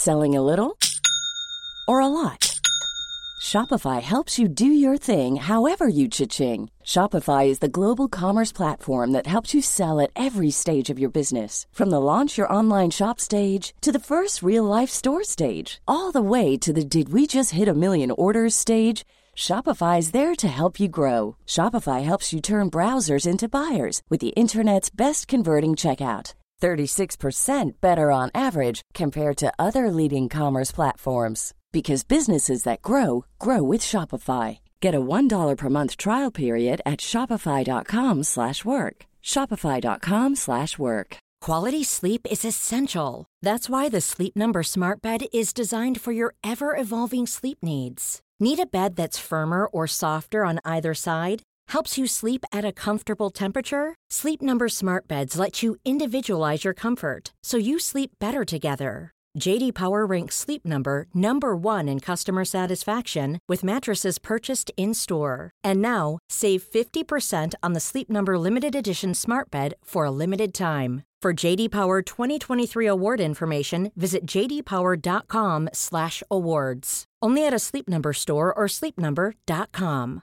Selling a little or a lot? Shopify helps you do your thing however you cha-ching. Shopify is the global commerce platform that helps you sell at every stage of your business. From the launch your online shop stage to the first real-life store stage, all the way to the did we just hit a million orders stage. Shopify is there to help you grow. Shopify helps you turn browsers into buyers with the internet's best converting checkout. 36% better on average compared to other leading commerce platforms. Because businesses that grow, grow with Shopify. Get a $1 per month trial period at shopify.com/work. Shopify.com/work. Quality sleep is essential. That's why the Sleep Number Smart Bed is designed for your ever-evolving sleep needs. Need a bed that's firmer or softer on either side? Helps you sleep at a comfortable temperature? Sleep Number Smart Beds let you individualize your comfort so you sleep better together. J.D. Power ranks Sleep Number number 1 in customer satisfaction with mattresses purchased in-store. And now, save 50% on the Sleep Number Limited Edition Smart Bed for a limited time. For J.D. Power 2023 award information, visit jdpower.com/awards. Only at a Sleep Number store or sleepnumber.com.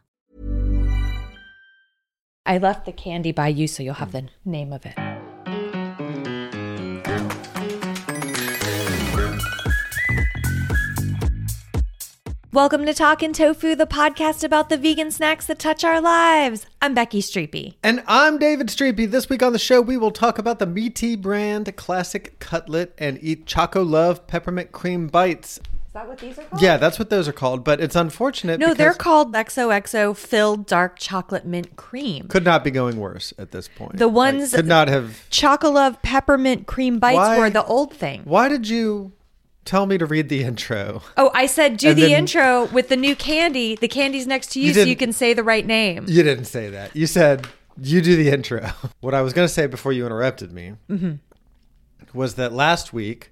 I left the candy by you, so you'll have the name of it. Welcome to Talkin' Tofu, the podcast about the vegan snacks that touch our lives. I'm Becky Streepy. And I'm David Streepy. This week on the show, we will talk about the Meaty brand classic cutlet and eat Choco Love peppermint cream bites. Is that what these are called? Yeah, that's what those are called, but it's unfortunate. No, they're called XOXO filled dark chocolate mint cream. Could not be going worse at this point. The ones could not have. Choco Love peppermint cream bites were the old thing. Why did you tell me to read the intro? Oh, I said do the intro with the new candy. The candy's next to you so you can say the right name. You didn't say that. You said you do the intro. What I was going to say before you interrupted me was that last week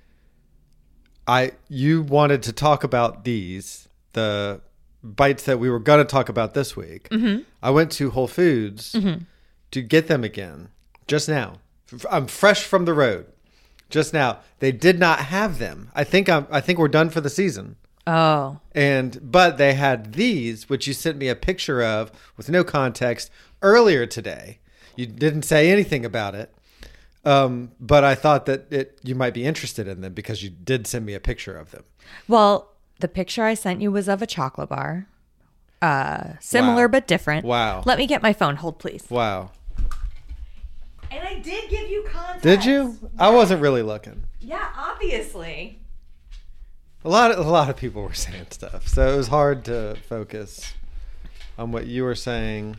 you wanted to talk about the bites that we were going to talk about this week. I went to Whole Foods to get them again just now. I'm fresh from the road. Just now, they did not have them. I think we're done for the season. Oh. But they had these, which you sent me a picture of with no context earlier today. You didn't say anything about it. But I thought that you might be interested in them because you did send me a picture of them. Well, the picture I sent you was of a chocolate bar. Similar but different. Wow. Let me get my phone. Hold, please. Wow. And I did give you context. Did you? I wasn't really looking. Yeah, obviously. A lot of people were saying stuff, so it was hard to focus on what you were saying.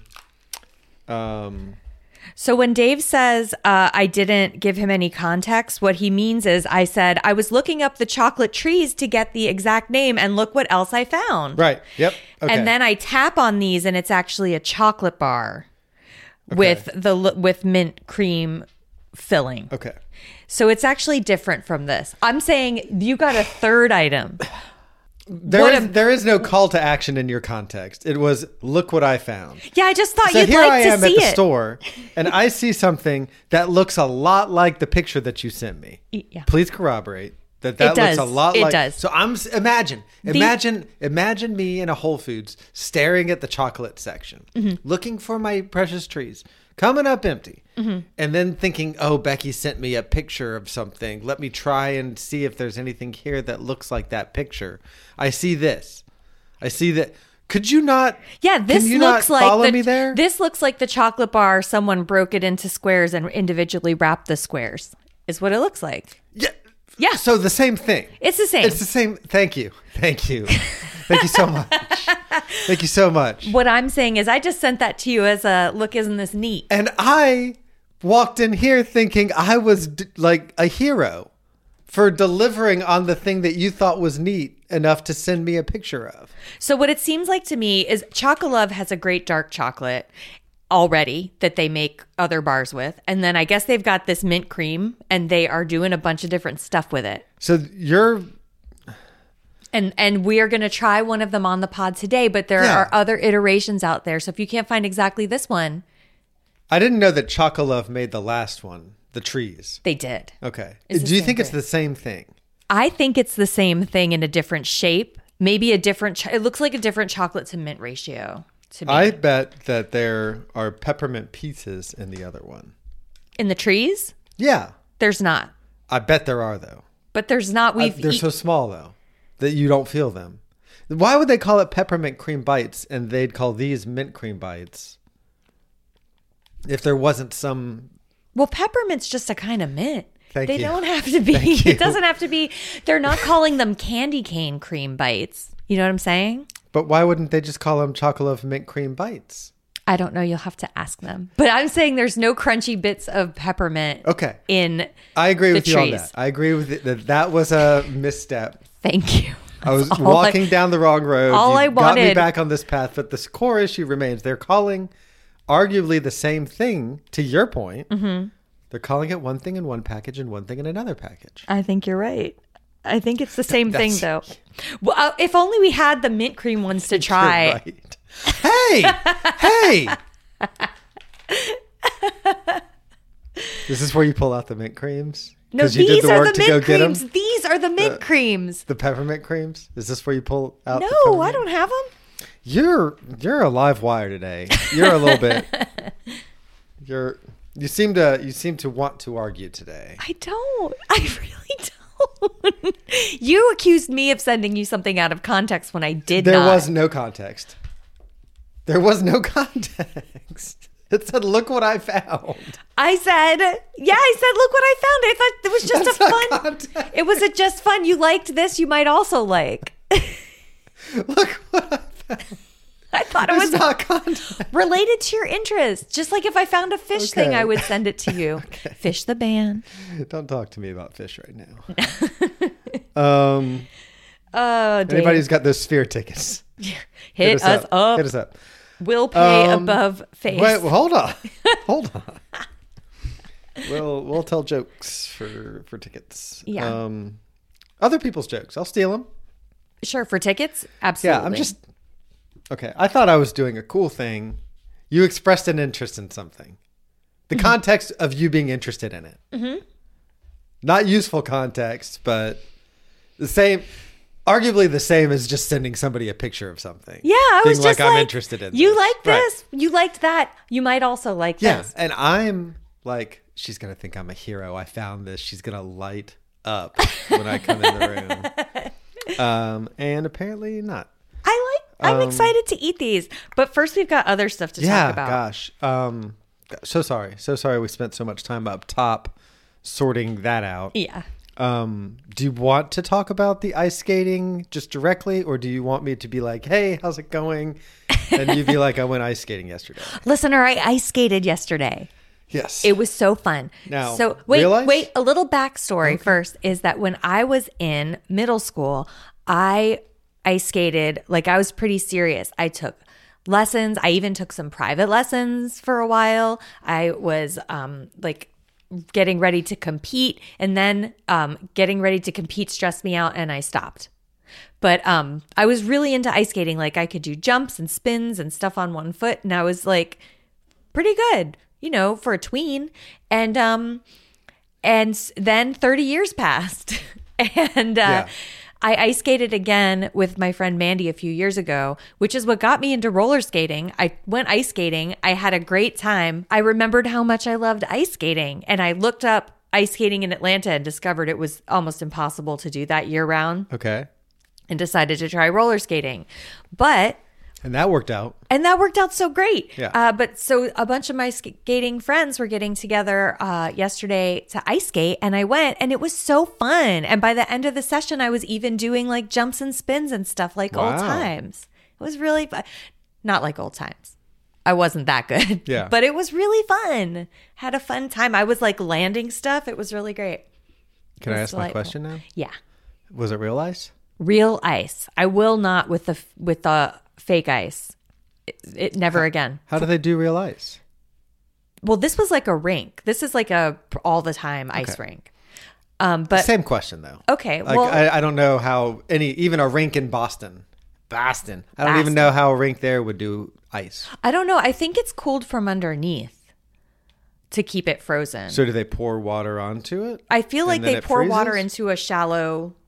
So when Dave says I didn't give him any context, what he means is I said I was looking up the chocolate trees to get the exact name, and look what else I found. Right. Yep. Okay. And then I tap on these, and it's actually a chocolate bar. Okay. with mint cream filling. Okay. So it's actually different from this. I'm saying you got a third item. There is no call to action in your context. It was, look what I found. Yeah, I just thought you'd like to see it. So here I am at the store, and I see something that looks a lot like the picture that you sent me. Yeah. Please corroborate that looks a lot like. It does. So imagine me in a Whole Foods staring at the chocolate section, looking for my precious trees, coming up empty, and then thinking, oh, Becky sent me a picture of something. Let me try and see if there's anything here that looks like that picture. I see this. I see that. Could you not? Yeah, this can you looks not like follow me there. This looks like the chocolate bar. Someone broke it into squares and individually wrapped the squares. Is what it looks like. Yeah. Yeah. So the same thing. It's the same. It's the same. Thank you. Thank you. Thank you so much. Thank you so much. What I'm saying is I just sent that to you as a look, isn't this neat? And I walked in here thinking I was like a hero for delivering on the thing that you thought was neat enough to send me a picture of. So what it seems like to me is Choco Love has a great dark chocolate already that they make other bars with. And then I guess they've got this mint cream and they are doing a bunch of different stuff with it. So you're... And we are going to try one of them on the pod today, but there are other iterations out there. So if you can't find exactly this one... I didn't know that Choco Love made the last one, the trees. They did. Okay. Do you think it's the same thing? I think it's the same thing in a different shape. Maybe a different, it looks like a different chocolate to mint ratio to me. I bet that there are peppermint pieces in the other one. In the trees? Yeah. There's not. I bet there are, though. But there's not. They're so small, though, that you don't feel them. Why would they call it peppermint cream bites and they'd call these mint cream bites if there wasn't some... Well, peppermint's just a kind of mint. Thank they you. don't have to be. It doesn't have to be. They're not calling them candy cane cream bites. You know what I'm saying? But why wouldn't they just call them chocolate mint cream bites? I don't know. You'll have to ask them. But I'm saying there's no crunchy bits of peppermint. Okay. In I agree with the you on trees. that. I agree with it, that was a misstep. Thank you. I was walking down the wrong road. All You I got me wanted- back on this path, but the core issue remains. They're calling arguably the same thing, to your point. Mm-hmm. They're calling it one thing in one package and one thing in another package. I think you're right. I think it's the same thing, though. Well, if only we had the mint cream ones to try. You're right. Hey! Is this where you pull out the mint creams? No, 'Cause you did these the are work the to go mint get 'em? creams. These are the mint creams. The peppermint creams? Is this where you pull out the No, peppermint? I don't have them. You're a live wire today. You're a little bit. You seem to want to argue today. I don't. I really don't. You accused me of sending you something out of context when I did There not. was no context. There was no context. It said, "Look what I found." I said, look what I found. I thought it was just That's a not fun. context. It was just fun. You liked this. You might also like. Look what I found. I thought it It's was not context. related to your interest. Just like if I found a fish thing, I would send it to you. Fish the band. Don't talk to me about fish right now. Oh, Dave. Anybody who's got those sphere tickets, Hit us up. Hit us up. We'll pay above face. Wait, well, hold on. Hold on. We'll tell jokes for tickets. Yeah. Other people's jokes. I'll steal them. Sure, for tickets? Absolutely. Yeah, I'm just... Okay, I thought I was doing a cool thing. You expressed an interest in something. The context of you being interested in it. Mm-hmm. Not useful context, but the same... Arguably the same as just sending somebody a picture of something. Yeah, I was being just I'm interested in you this. like Right. this. You liked that. You might also like Yeah, this. and I'm like, she's going to think I'm a hero. I found this. She's going to light up when I come in the room. And apparently not. I'm excited to eat these. But first we've got other stuff to talk about. Gosh. So sorry. So sorry we spent so much time up top sorting that out. Yeah. Do you want to talk about the ice skating just directly, or do you want me to be like, hey, how's it going? And you be like, I went ice skating yesterday. Listener, I ice skated yesterday. Yes. It was so fun. Now, so real ice? wait. A little backstory first is that when I was in middle school, I ice skated. Like I was pretty serious. I took lessons. I even took some private lessons for a while. I was like getting ready to compete, and then getting ready to compete stressed me out, and I stopped. But I was really into ice skating. Like I could do jumps and spins and stuff on one foot, and I was like pretty good, you know, for a tween. And then 30 years passed, and I ice skated again with my friend Mandy a few years ago, which is what got me into roller skating. I went ice skating. I had a great time. I remembered how much I loved ice skating, and I looked up ice skating in Atlanta and discovered it was almost impossible to do that year round, Okay. and decided to try roller skating. And that worked out. And that worked out so great. Yeah. But so a bunch of my skating friends were getting together yesterday to ice skate, and I went, and it was so fun. And by the end of the session, I was even doing like jumps and spins and stuff like old Wow. times. It was really fun. Not like old times. I wasn't that good. Yeah. But it was really fun. Had a fun time. I was like landing stuff. It was really great. Can It I was ask my delightful. question now? Yeah. Was it real ice? Real ice. I will not with the fake ice. It never again. How do they do real ice? Well, this was like a rink. This is like a all the time ice rink. But Same question though. okay, Like well, I don't know how even a rink in Boston. I don't even know how a rink there would do ice. I don't know. I think it's cooled from underneath to keep it frozen. So do they pour water onto it? I feel like and then they it pour water freezes? into a shallow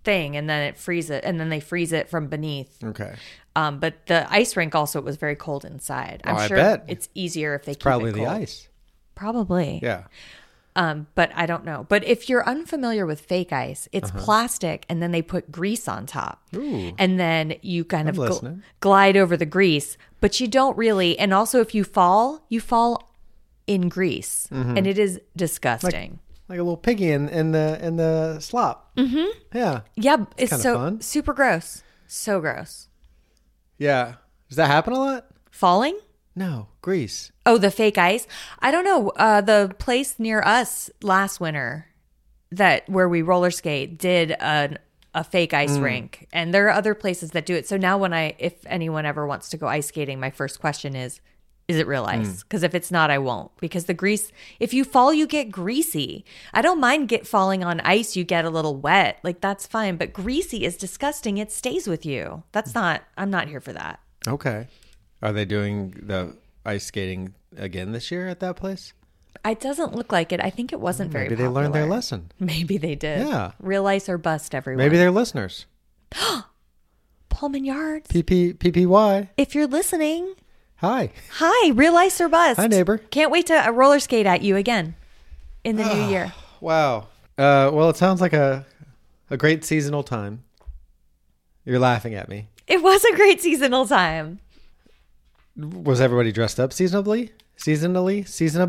thing, and then they freeze it from beneath. Okay. But the ice rink also, it was very cold inside. I'm I sure bet. it's easier if they keep Probably it the cold. ice. Probably. Yeah. But I don't know. But if you're unfamiliar with fake ice, it's plastic, and then they put grease on top. Ooh. And then you kind I'm of listening. glide over the grease, but you don't really. And also, if you fall in grease, and it is disgusting. Like a little piggy in the slop. Mm-hmm. Yeah. Yeah, it's kinda so fun. super gross. So gross. Yeah. Does that happen a lot? Falling? No. Grease. Oh, the fake ice. I don't know. The place near us last winter where we roller skate did a fake ice rink, and there are other places that do it. So now if anyone ever wants to go ice skating, my first question is it real ice? Because if it's not, I won't. Because the grease, if you fall, you get greasy. I don't mind falling on ice. You get a little wet. Like, that's fine. But greasy is disgusting. It stays with you. I'm not here for that. Okay. Are they doing the ice skating again this year at that place? It doesn't look like it. I think it wasn't very Maybe they learned their popular. lesson. Maybe they did. Yeah. Real ice or bust, everyone. Maybe they're listeners. Pullman Yards. PPY. If you're listening, Hi. hi, real ice or bust. Hi, neighbor. Can't wait to roller skate at you again in the new year. Wow. Well, it sounds like a great seasonal time. You're laughing at me. It was a great seasonal time. Was everybody dressed up seasonally? Seasonally?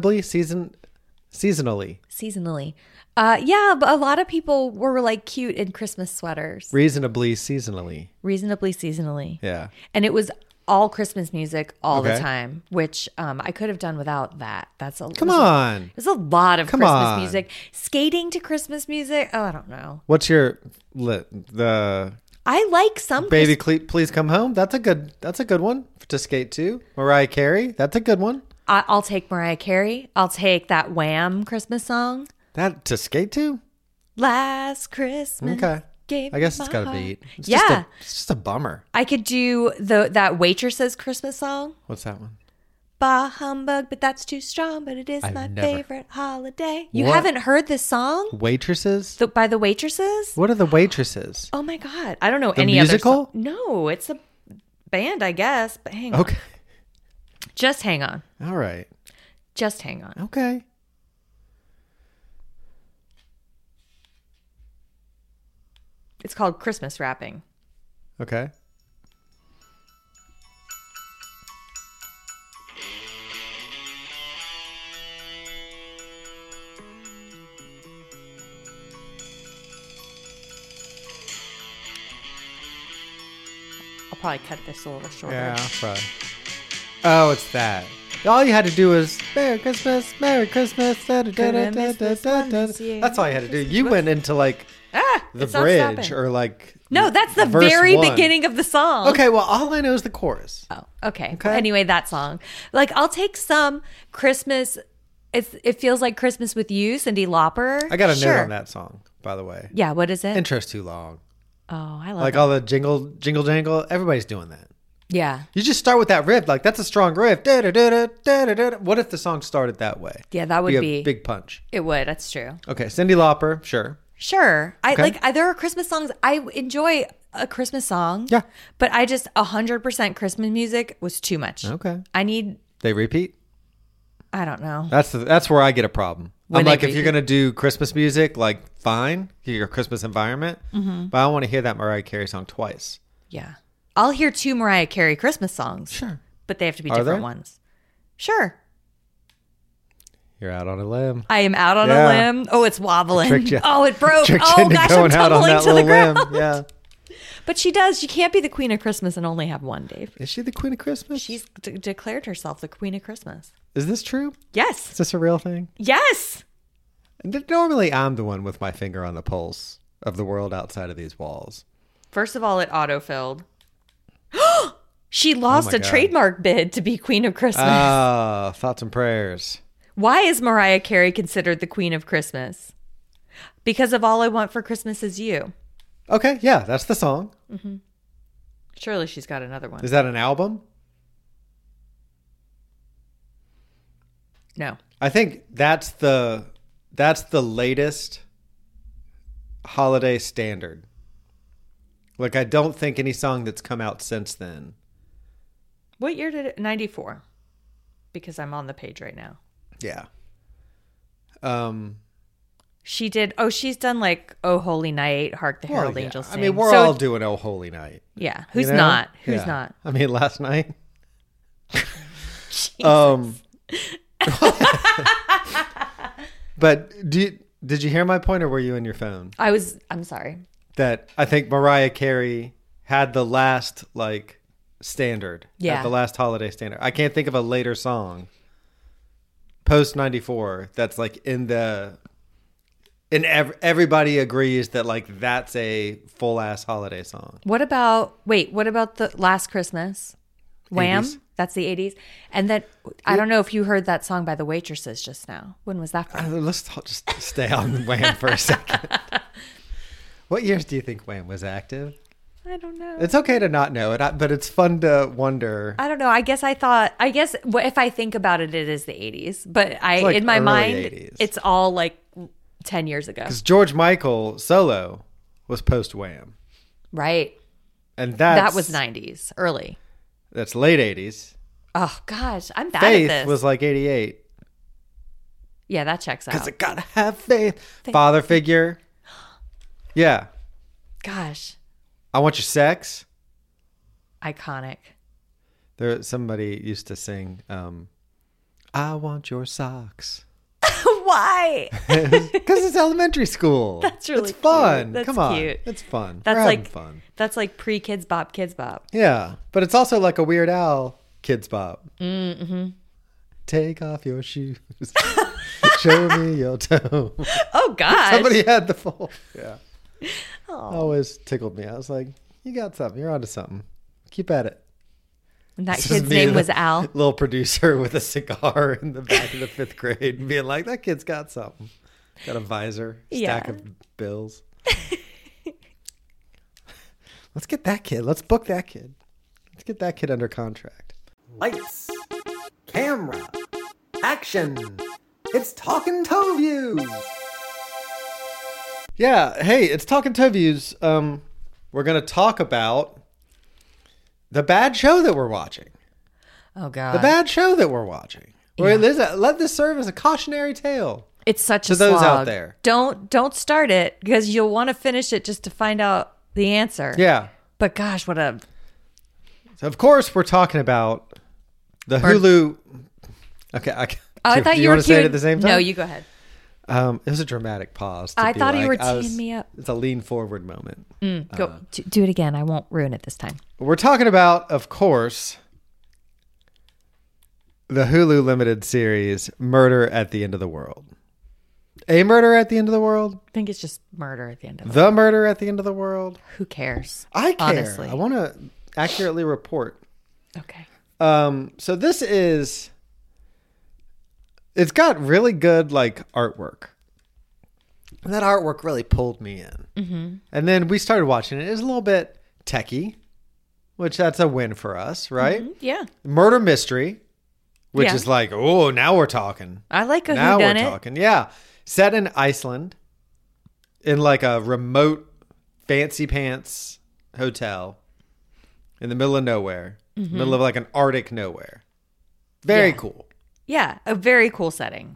Yeah, but a lot of people were like cute in Christmas sweaters. Reasonably seasonally. Reasonably seasonally. Yeah. And it was all Christmas music all the Okay. time, which I could have done without that. Come on. There's a lot of Come Christmas on. music. Skating to Christmas music. Oh, I don't know. What's your the I like some Baby Please Come Home? That's a good one to skate to. Mariah Carey, that's a good one. I'll take Mariah Carey. I'll take that Wham Christmas song. That to skate to? Last Christmas. Okay. Gave I guess me it's my got a heart. beat. It's Yeah. just a bummer. I could do that Waitress's Christmas song. What's that one? Bah humbug, but that's too strong, but it is I've my never- favorite holiday. You What? haven't heard this song? Waitresses? By the Waitresses? What are the Waitresses? Oh my God. I don't know The any musical? other song. No, it's a band, I guess, but hang on. Okay. Just hang on. All right. Just hang on. Okay. It's called Christmas Wrapping. Okay. I'll probably cut this a little shorter. Yeah, probably. Oh, it's that. All you had to do was Merry Christmas, Merry Christmas. Da, da, da, da, da, da, da, da. That's all you had to do. You went into like the it's not bridge stopping. or like No, that's the verse very one. beginning of the song. Okay, well, all I know is the chorus. Oh, okay. Okay. Well, anyway, that song. Like, I'll take some Christmas. It feels like Christmas with you, Cyndi Lauper. I got a Sure. note on that song, by the way. Yeah, what is it? Intro's too long. Oh, I love Like it. all the jingle jangle. Everybody's doing that. Yeah. You just start with that riff. Like, that's a strong riff. Da, da, da, da, da, da, da. What if the song started that way? Yeah, that would a be. big punch. It would. That's true. Okay, Cyndi Lauper, sure. Sure. Okay. There are Christmas songs. I enjoy a Christmas song. Yeah. But 100% Christmas music was too much. Okay. They repeat? I don't know. That's where I get a problem. When I'm they like, if you're repeat. going to do Christmas music, like, fine, your Christmas environment, but I don't want to hear that Mariah Carey song twice. Yeah. I'll hear 2 Mariah Carey Christmas songs. Sure. But they have to be Are different there? ones. Sure. You're out on a limb. I am out on Yeah. a limb. Oh, it's wobbling. Tricked you. Oh, it broke. Tricked you Oh, into gosh, I'm going out on tumbling that to the little ground. limb. Yeah. But she does. She can't be the queen of Christmas and only have one, Dave. Is she the Queen of Christmas? She's declared herself the queen of Christmas. Is this true? Is Yes. this a real thing? Yes. Normally, I'm the one with my finger on the pulse of the world outside of these walls. First of all, it autofilled. She lost my a God. trademark bid to be queen of Christmas. Ah, thoughts and prayers. Why is Mariah Carey considered the queen of Christmas? Because of All I Want for Christmas Is You. Okay, yeah, that's the song. Surely she's got another one. Is that an album? No. I think that's the latest holiday standard. Like, I don't think any song that's come out since then. What year did it? 94. Because I'm on the page right now. Yeah. She did. Oh, she's done like "Oh Holy Night," "Hark the Herald yeah. Angels I Sing." mean, we're all doing "Oh Holy Night." Yeah. Who's you know? not? Who's Yeah. not? I mean, last night. But did you hear my point, or were you in your phone? I'm sorry. That I think Mariah Carey had the last standard. Yeah. The last holiday standard. I can't think of a later song post 94 that's everybody agrees that that's a full ass holiday song. What about the Last Christmas? Wham! 80s. That's the 80s. And then I don't know if you heard that song by the Waitresses just now. When was that from? Let's just stay on Wham for a second. What years do you think Wham was active? I don't know. It's okay to not know it, but it's fun to wonder. I don't know. I guess if I think about it, it is the 80s. But in my early mind, 80s. it's all 10 years ago. Because George Michael solo was post Wham. Right. And that was 90s, early. That's late 80s. Oh, gosh. I'm bad Faith at this. was 88. Yeah, that checks out. Because I gotta have faith. Father figure. Yeah. Gosh. I Want Your Sex. Iconic. Somebody used to sing, I want your socks. Why? Because it's elementary school. That's really It's fun. cute. That's Come on. cute. It's fun. That's We're having fun. That's like pre-Kids Bop, Kids Bop. Yeah. But it's also like a Weird Al Kids Bop. Mm-hmm. Take off your shoes. Show me your toe. Oh, gosh. Somebody had the full. Yeah. Oh. Always tickled me. I was like, you got something. You're onto something. Keep at it. And that This kid's is me, name the was Al. Little producer with a cigar in the back of the 5th grade and being like, that kid's got something. Got a visor, stack Yeah. of bills. Let's get that kid. Let's book that kid. Let's get that kid under contract. Lights, camera, action. It's Talking Toe Views. Yeah, hey, it's Talking Toe Views. We're going to talk about the bad show that we're watching. Oh, God. The bad show that we're watching. Yeah. Let this serve as a cautionary tale. It's such to a those slog. out there. Don't start it because you'll want to finish it just to find out the answer. Yeah. But gosh, what a... So of course, we're talking about the Hulu. Okay. I thought do you want were to say it queuing- at the same time? No, you go ahead. It was a dramatic pause. I be thought you like, were teeing me up. It's a lean forward moment. Go do it again. I won't ruin it this time. We're talking about, of course, the Hulu limited series "Murder at the End of the World." A Murder at the End of the World? I think it's just murder at the end of it. The Murder at the End of the World? Who cares? I care. Honestly. I want to accurately report. Okay. So this is... It's got really good artwork. And that artwork really pulled me in. Mm-hmm. And then we started watching it. It was a little bit techie, which that's a win for us, right? Mm-hmm. Yeah. Murder mystery, which Yeah. is oh, now we're talking. I like a Now we're whodunit. talking. Yeah. Set in Iceland in a remote fancy pants hotel in the middle of nowhere, middle of an Arctic nowhere. Very Yeah. cool. Yeah, a very cool setting.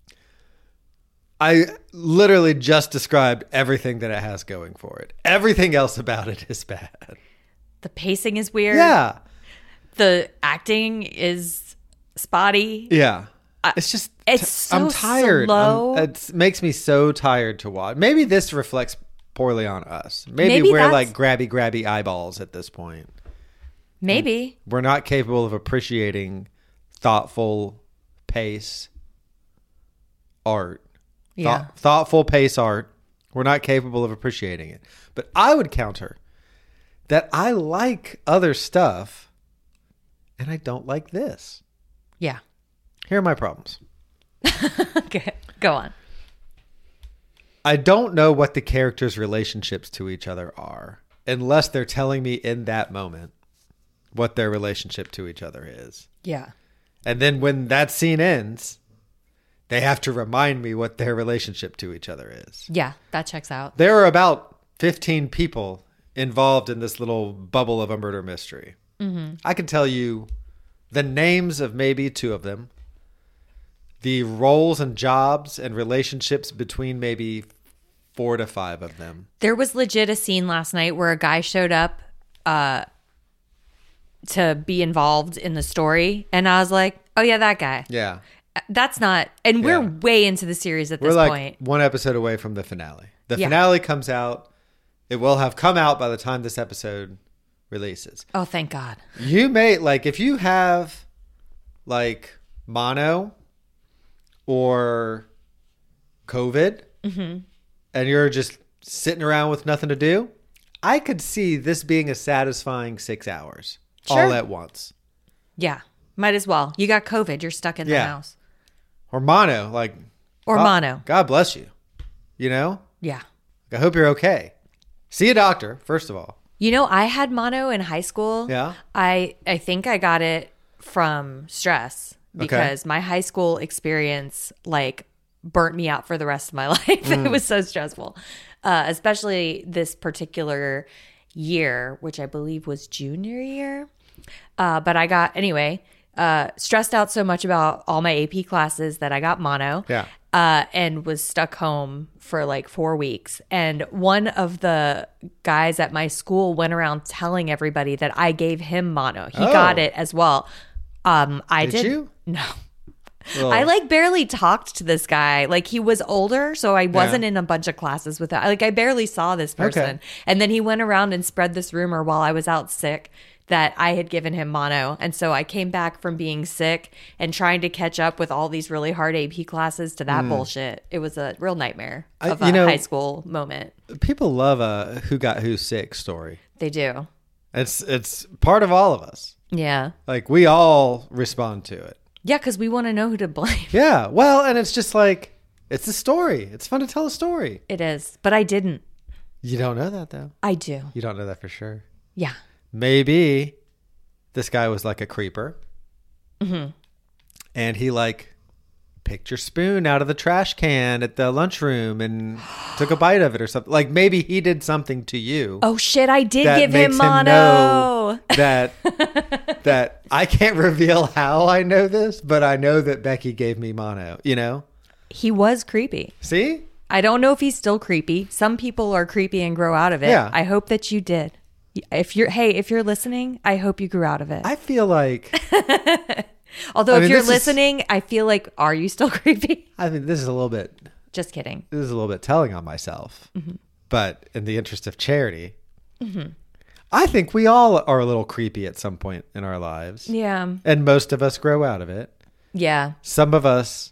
I literally just described everything that it has going for it. Everything else about it is bad. The pacing is weird. Yeah. The acting is spotty. Yeah. It's just, it's I'm so tired. slow. It makes me so tired to watch. Maybe this reflects poorly on us. Maybe we're that's- grabby eyeballs at this point. Maybe. We're not capable of appreciating thoughtful pace art. Yeah. Thoughtful pace art. We're not capable of appreciating it. But I would counter that I like other stuff and I don't like this. Yeah. Here are my problems. Okay. Go on. I don't know what the characters' relationships to each other are unless they're telling me in that moment what their relationship to each other is. Yeah. And then when that scene ends, they have to remind me what their relationship to each other is. Yeah, that checks out. There are about 15 people involved in this little bubble of a murder mystery. Mm-hmm. I can tell you the names of maybe 2 of them, the roles and jobs and relationships between maybe 4 to 5 of them. There was legit a scene last night where a guy showed up to be involved in the story, and I was like, oh yeah, that guy. Yeah. That's not, and we're way into the series at this We're like point. 1 episode away from the finale. The finale comes out. It will have come out by the time this episode releases. Oh, thank God. You may, like, if you have, like, mono or COVID, and you're just sitting around with nothing to do, I could see this being a satisfying 6 hours all at once. Yeah, might as well. You got COVID. You're stuck in the house. Or mono, like. Or mono. God bless you. You know? Yeah. I hope you're okay. See a doctor, first of all. You know, I had mono in high school. Yeah. I think I got it from stress because my high school experience like burnt me out for the rest of my life. It was so stressful, especially this particular year, which I believe was junior year. But I got, anyway, stressed out so much about all my AP classes that I got mono. Yeah. And was stuck home for like 4 weeks. And one of the guys at my school went around telling everybody that I gave him mono. He got it as well. Did you? No. Well, I like barely talked to this guy. Like he was older, so I wasn't in a bunch of classes with him. Like I barely saw this person. Okay. And then he went around and spread this rumor while I was out sick that I had given him mono. And so I came back from being sick and trying to catch up with all these really hard AP classes to that bullshit. It was a real nightmare of a high school moment. People love a who got who sick story. They do. It's part of all of us. Yeah. Like we all respond to it. Yeah, because we want to know who to blame. Yeah. Well, and it's just like, it's a story. It's fun to tell a story. It is. But I didn't. You don't know that though. I do. You don't know that for sure. Yeah. Maybe this guy was like a creeper. Mm-hmm. And he like picked your spoon out of the trash can at the lunchroom and took a bite of it or something. Like maybe he did something to you. Oh shit, I did that give him makes mono. know that I can't reveal how I know this, but I know that Becky gave me mono, you know? He was creepy. See? I don't know if he's still creepy. Some people are creepy and grow out of it. Yeah. I hope that you did. If you're listening, I hope you grew out of it. I feel like Although if you're this listening, I feel like, are you still creepy? I think this is a little bit Just kidding. this is a little bit telling on myself. But in the interest of charity, I think we all are a little creepy at some point in our lives. Yeah. And most of us grow out of it. Yeah. Some of us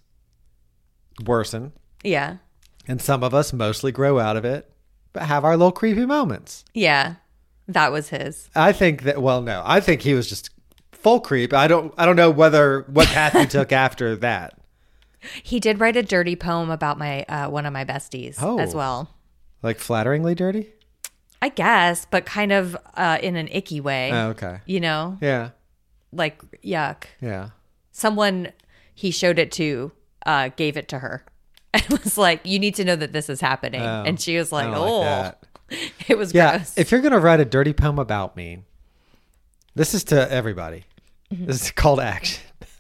worsen. Yeah. And some of us mostly grow out of it, but have our little creepy moments. Yeah. That was his. I think that, well, no, I think he was just full creep. I don't know what path he took after that. He did write a dirty poem about my one of my besties as well. Like flatteringly dirty? I guess, but kind of in an icky way. Oh, okay. You know? Yeah. Like, yuck. Yeah. Someone he showed it to gave it to her. And was like, you need to know that this is happening. Oh, and she was like, I don't like that. It was Yeah. gross. If you're going to write a dirty poem about me, this is to everybody. This is a call to action.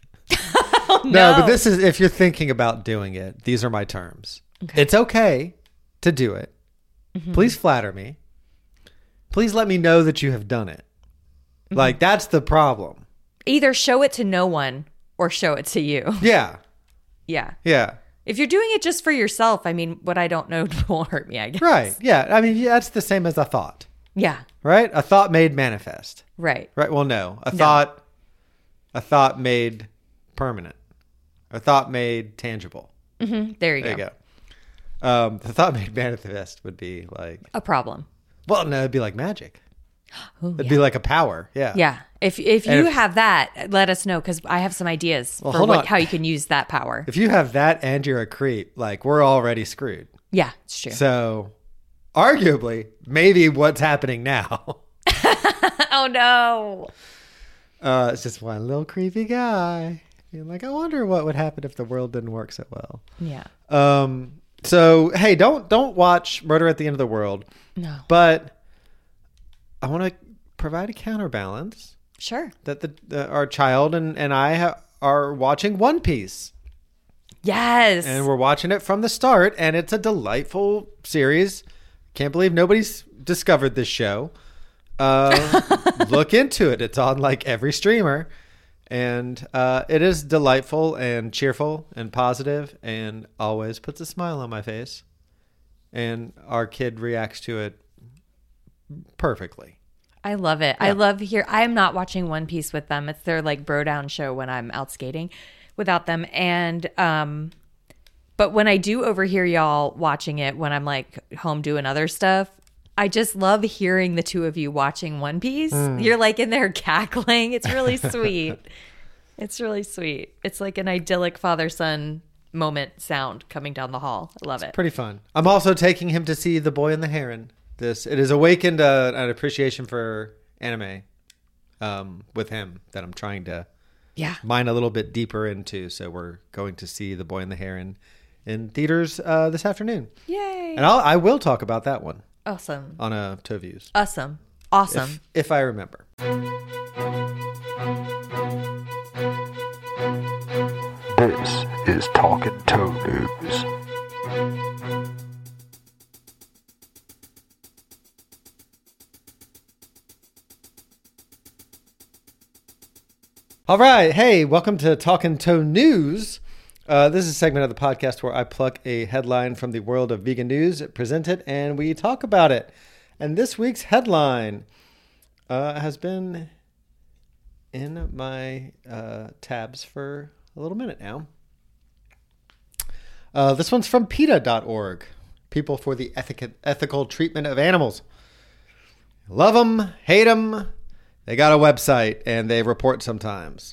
Oh, No, but this is, if you're thinking about doing it, these are my terms. Okay. It's okay to do it. Please flatter me. Please let me know that you have done it. Like, that's the problem. Either show it to no one or show it to you. Yeah. Yeah. Yeah. If you're doing it just for yourself, I mean, what I don't know won't hurt me, I guess. Right. Yeah. I mean, yeah, that's the same as a thought, Yeah. right? A thought made manifest. Right. Right. Well, no, a thought made permanent. A thought made tangible. There you There go. you go. The thought made manifest would be like, A problem. well, no, it'd be like magic. Ooh, It'd yeah. be like a power. Yeah. Yeah. If you have that, let us know because I have some ideas for hold on. how you can use that power. If you have that and you're a creep, like we're already screwed. Yeah, it's true. So arguably, maybe what's happening now. Oh, no. It's just one little creepy guy. Being like, I wonder what would happen if the world didn't work so well. Yeah. So hey, don't watch Murder at the End of the World. No. But I want to provide a counterbalance Sure. that our child and I are watching One Piece. Yes. And we're watching it from the start, and it's a delightful series. Can't believe nobody's discovered this show. Look into it. It's on like every streamer. And it is delightful and cheerful and positive and always puts a smile on my face. And our kid reacts to it perfectly. I love it. Yeah. I love I'm not watching One Piece with them. It's their like bro down show when I'm out skating without them. And but when I do overhear y'all watching it when I'm like home doing other stuff, I just love hearing the two of you watching One Piece. You're like in there cackling. It's really sweet. It's really sweet. It's like an idyllic father-son moment sound coming down the hall. I love it. Pretty fun. I'm also taking him to see The Boy and the Heron. It has awakened an appreciation for anime with him that I'm trying to mine a little bit deeper into. So we're going to see The Boy and the Heron in theaters this afternoon. Yay. And I will talk about that one. Awesome. On a Toe Views. Awesome. If I remember. This is Talking Toe News. All right. Hey, welcome to Talking Toe News. This is a segment of the podcast where I pluck a headline from the world of vegan news, present it, and we talk about it. And this week's headline has been in my tabs for a little minute now. This one's from PETA.org, People for the Ethical Treatment of Animals. Love them, hate them. They got a website, and they report sometimes.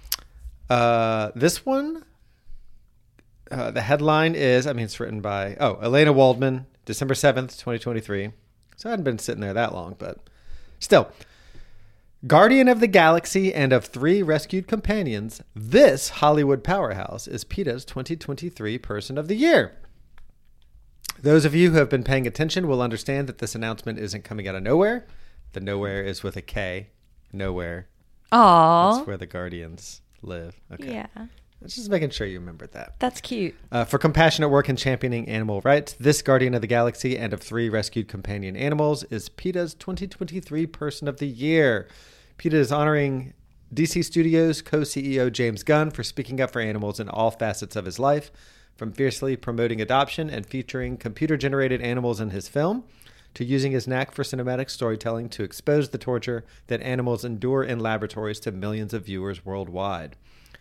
This one... the headline is, it's written by, Elena Waldman, December 7th, 2023. So I hadn't been sitting there that long, but still. Guardian of the Galaxy and of 3 rescued companions, this Hollywood powerhouse is PETA's 2023 Person of the Year. Those of you who have been paying attention will understand that this announcement isn't coming out of nowhere. The nowhere is with a K. Nowhere. Aww. That's where the Guardians live. Okay. Yeah. Just making sure you remembered that. That's cute. For compassionate work in championing animal rights, this Guardian of the Galaxy and of 3 rescued companion animals is PETA's 2023 Person of the Year. PETA is honoring DC Studios co-CEO James Gunn for speaking up for animals in all facets of his life, from fiercely promoting adoption and featuring computer-generated animals in his film, to using his knack for cinematic storytelling to expose the torture that animals endure in laboratories to millions of viewers worldwide.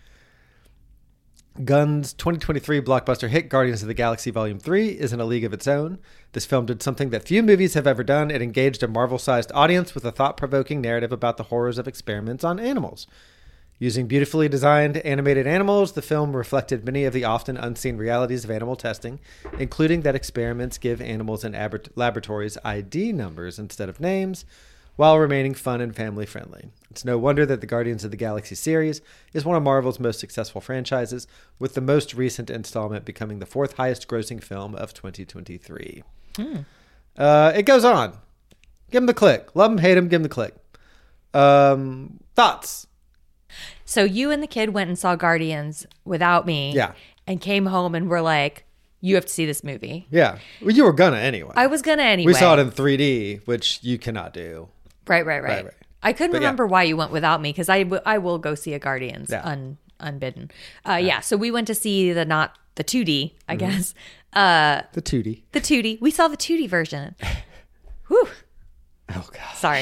Gunn's 2023 blockbuster hit Guardians of the Galaxy Volume 3 is in a league of its own. This film did something that few movies have ever done. It engaged a Marvel-sized audience with a thought-provoking narrative about the horrors of experiments on animals. Using beautifully designed animated animals, the film reflected many of the often unseen realities of animal testing, including that experiments give animals in laboratories ID numbers instead of names, while remaining fun and family-friendly. It's no wonder that the Guardians of the Galaxy series is one of Marvel's most successful franchises, with the most recent installment becoming the 4th highest-grossing film of 2023. It goes on. Give him the click. Love him, hate him, give him the click. Thoughts? So you and the kid went and saw Guardians without me. Yeah. And came home and were like, you have to see this movie. Yeah. Well, you were gonna anyway. I was going to anyway. We saw it in 3D, which you cannot do. Right. Right. I couldn't But remember why you went without me because I will go see a Guardians Yeah. unbidden. So we went to see the 2D, I guess. The Tootie. The 2D. We saw the 2D version. Whew. Oh, God. Sorry.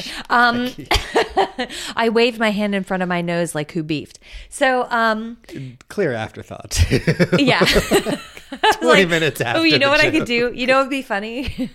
I waved my hand in front of my nose like who beefed. So, Clear afterthought. yeah. 20 minutes after. Oh, you know the what I joke. could do? You know what would be funny?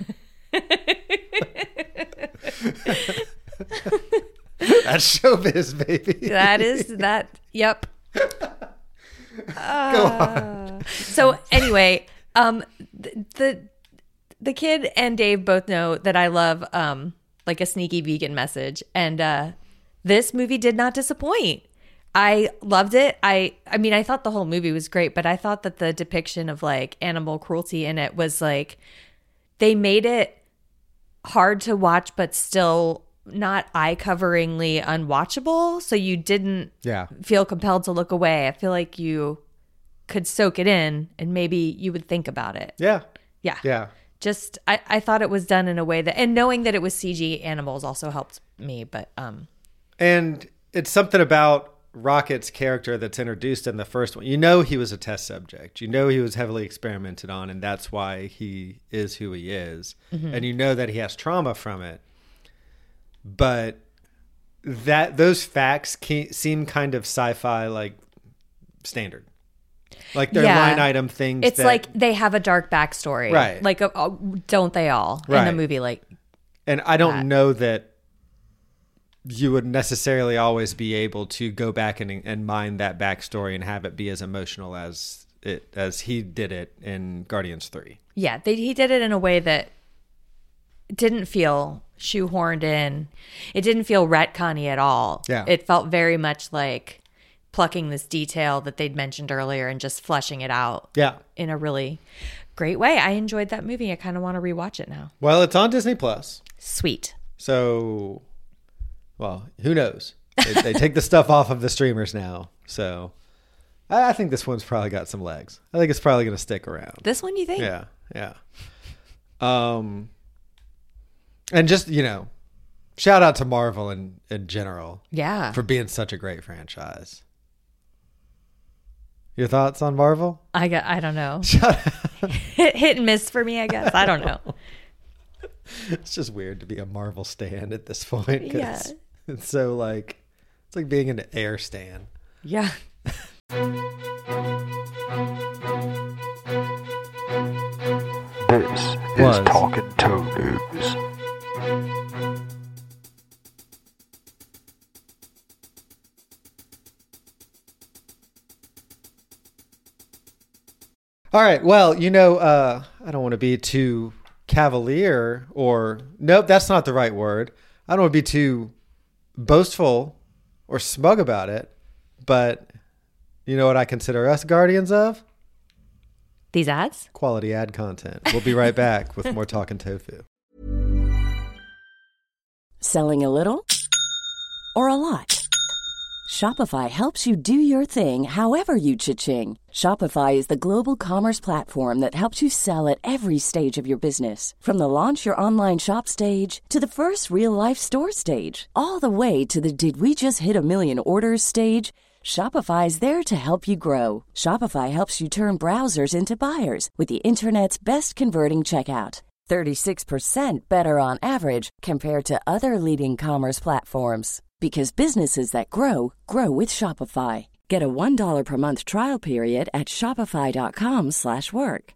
That's showbiz, baby. That is that. Yep. Go on. So anyway, the kid and Dave both know that I love like a sneaky vegan message, and this movie did not disappoint. I loved it. I mean, I thought the whole movie was great, but I thought that the depiction of like animal cruelty in it was like they made it hard to watch, but still not eye-coveringly unwatchable, so you didn't Yeah. feel compelled to look away. I feel like you could soak it in and maybe you would think about it. Yeah. Yeah. Yeah. Just I thought it was done in a way that, and knowing that it was CG animals also helped me, but And it's something about Rocket's character that's introduced in the first one. You know he was a test subject. You know he was heavily experimented on, and that's why he is who he is. And you know that he has trauma from it. But those facts seem kind of sci-fi, like standard. Like they're line item things. It's like they have a dark backstory. Right. Like, don't they all in a Right. movie like And I don't know that you would necessarily always be able to go back and mine that backstory and have it be as emotional as he did it in Guardians 3. Yeah, he did it in a way that didn't feel shoehorned in. It didn't feel retconny at all. Yeah. It felt very much like plucking this detail that they'd mentioned earlier and just fleshing it out Yeah. in a really great way. I enjoyed that movie. I kind of want to rewatch it now. Well, it's on Disney Plus. Sweet. So, well, who knows? They take the stuff off of the streamers now. So I think this one's probably got some legs. I think it's probably going to stick around. This one, you think? Yeah. Yeah. And just, shout out to Marvel in general. Yeah. For being such a great franchise. Your thoughts on Marvel? I don't know. Hit and miss for me, I guess. I don't know. It's just weird to be a Marvel stan at this point. 'Cause Yeah. It's so it's like being an Air stan. Yeah. This is Talking Toe News. All right. Well, I don't want to be too cavalier nope, that's not the right word. I don't want to be too boastful or smug about it, but you know what I consider us guardians of? These ads? Quality ad content. We'll be right back with more Talking Tofu. Selling a little or a lot? Shopify helps you do your thing however you cha-ching. Shopify is the global commerce platform that helps you sell at every stage of your business. From the launch your online shop stage to the first real life store stage, all the way to the did we just hit a million orders stage. Shopify is there to help you grow. Shopify helps you turn browsers into buyers with the internet's best converting checkout. 36% better on average compared to other leading commerce platforms. Because businesses that grow, grow with Shopify. Get a $1 per month trial period at shopify.com/work.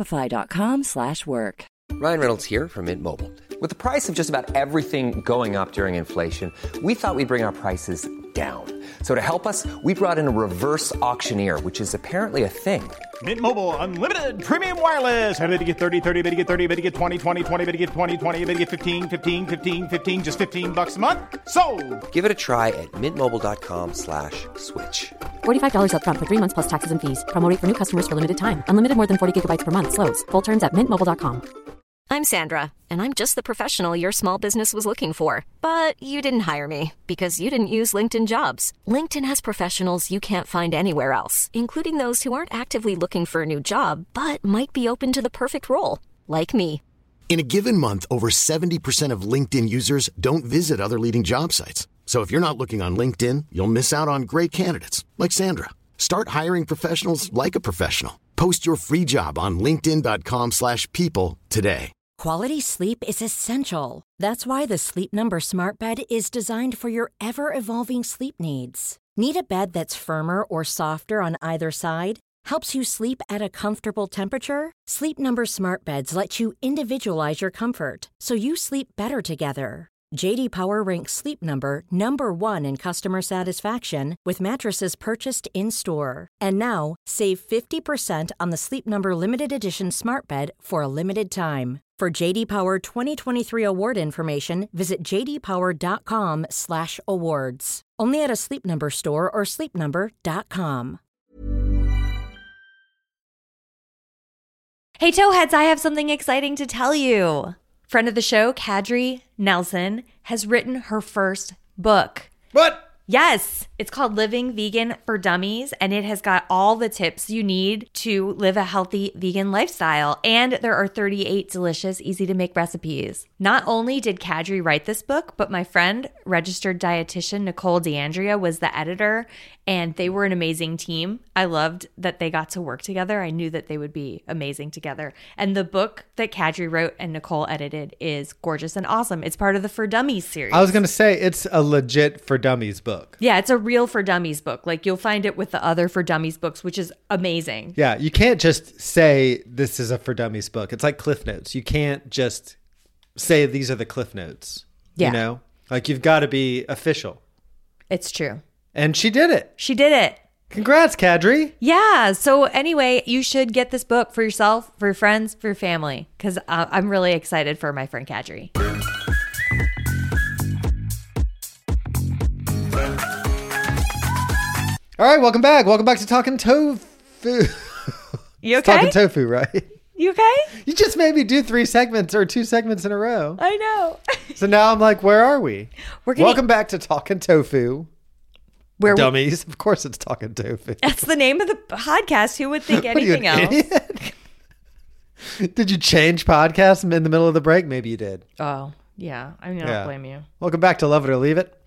Shopify.com/work. Ryan Reynolds here from Mint Mobile. With the price of just about everything going up during inflation, we thought we'd bring our prices down. So to help us, we brought in a reverse auctioneer, which is apparently a thing. Mint Mobile Unlimited Premium Wireless. How to get 30, 30, bit to get 30, bit to get 20, 20, 20, bit to get 20, 20, bit to get 15, 15, 15, 15, just $15 a month? Sold! Give it a try at mintmobile.com/switch. $45 up front for 3 months plus taxes and fees. Promo rate for new customers for limited time. Unlimited more than 40 gigabytes per month. Slows full terms at mintmobile.com. I'm Sandra, and I'm just the professional your small business was looking for. But you didn't hire me because you didn't use LinkedIn Jobs. LinkedIn has professionals you can't find anywhere else, including those who aren't actively looking for a new job, but might be open to the perfect role, like me. In a given month, over 70% of LinkedIn users don't visit other leading job sites. So if you're not looking on LinkedIn, you'll miss out on great candidates like Sandra. Start hiring professionals like a professional. Post your free job on linkedin.com/people today. Quality sleep is essential. That's why the Sleep Number Smart Bed is designed for your ever-evolving sleep needs. Need a bed that's firmer or softer on either side? Helps you sleep at a comfortable temperature? Sleep Number Smart Beds let you individualize your comfort, so you sleep better together. J.D. Power ranks Sleep Number number 1 in customer satisfaction with mattresses purchased in-store. And now, save 50% on the Sleep Number Limited Edition Smart Bed for a limited time. For J.D. Power 2023 award information, visit jdpower.com/awards. Only at a Sleep Number store or sleepnumber.com. Hey, Towheads, I have something exciting to tell you. Friend of the show, Kadri Nelson, has written her first book. What? Yes, it's called Living Vegan for Dummies, and it has got all the tips you need to live a healthy vegan lifestyle. And there are 38 delicious, easy to make recipes. Not only did Kadri write this book, but my friend, registered dietitian Nicole D'Andrea, was the editor, and they were an amazing team. I loved that they got to work together. I knew that they would be amazing together. And the book that Kadri wrote and Nicole edited is gorgeous and awesome. It's part of the For Dummies series. I was going to say, it's a legit For Dummies book. Yeah, it's a real For Dummies book. Like, you'll find it with the other For Dummies books, which is amazing. Yeah, you can't just say this is a For Dummies book. It's like Cliff Notes. You can't just say these are the Cliff Notes. Yeah. You know? Like, you've got to be official. It's true. And she did it. She did it. Congrats, Kadri. Yeah. So anyway, you should get this book for yourself, for your friends, for your family, because I'm really excited for my friend Kadri. All right, welcome back. Welcome back to Talking Tofu. You It's okay? Talking Tofu, right? You okay? You just made me do 3 segments or 2 segments in a row. I know. So now I'm like, where are we? Welcome back to Talking Tofu. Where Dummies. Of course it's Talking Tofu. That's the name of the podcast. Who would think What are you, anything an else? idiot? Did you change podcasts in the middle of the break? Maybe you did. Oh, yeah. I don't blame you. Welcome back to Love It or Leave It.